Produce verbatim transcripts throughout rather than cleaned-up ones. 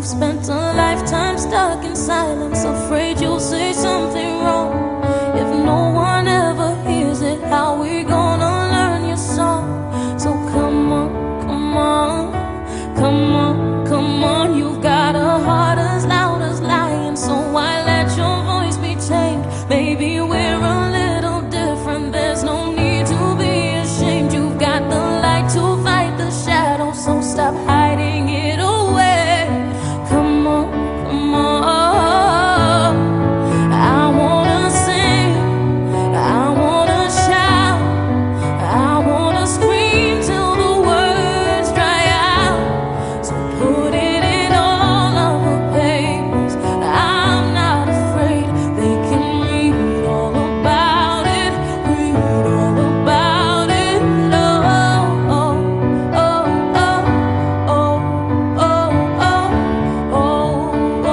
You've spent a lifetime stuck in silence, afraid you'll say something wrong. If no one ever hears it, how we gonna learn your song? So come on, come on, come on, come on. You've got a heart as loud as lion, so why let your voice be tamed? Maybe we're a little different, there's no need to be ashamed. You've got the light to fight the shadow, so stop hiding it away. Come on, come on. I wanna sing, I wanna shout, I wanna scream till the words dry out. So put it in all of the papers, I'm not afraid. They can read all about it, read all about it. Oh, oh, oh, oh, oh, oh, oh, oh, oh,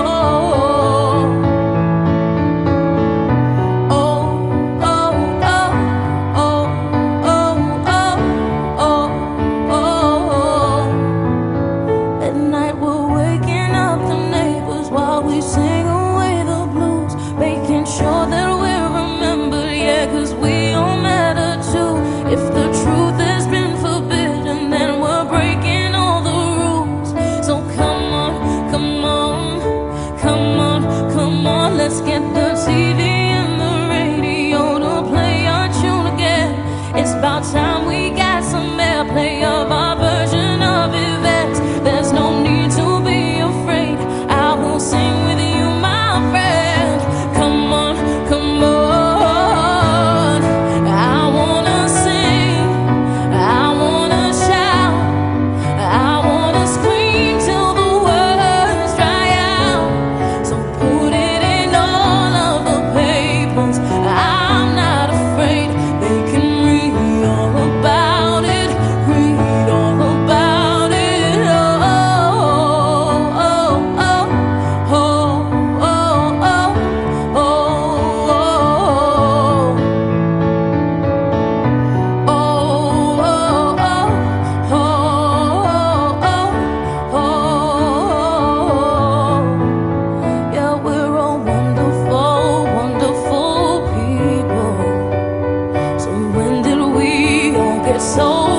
At night we're waking up the neighbors while we sing away the blues, making sure that we're remembered, yeah, 'cause we all matter too. If the truth has been forbidden, then we're breaking all the rules. So come on, come on, come on, come on. Let's get the T V and the radio to play our tune again. It's about time we got some airplay of our version of events. There's no need to be afraid, I will sing with you, my friend. Come on, come on. I wanna sing, I wanna shout, I wanna scream till the words dry out. So put it in all of the papers, I'm not afraid. They can read all about it, read all about it. Oh, oh, oh, oh, oh, oh, oh, oh, yeah, we're all wonderful, wonderful people. So when did we all get so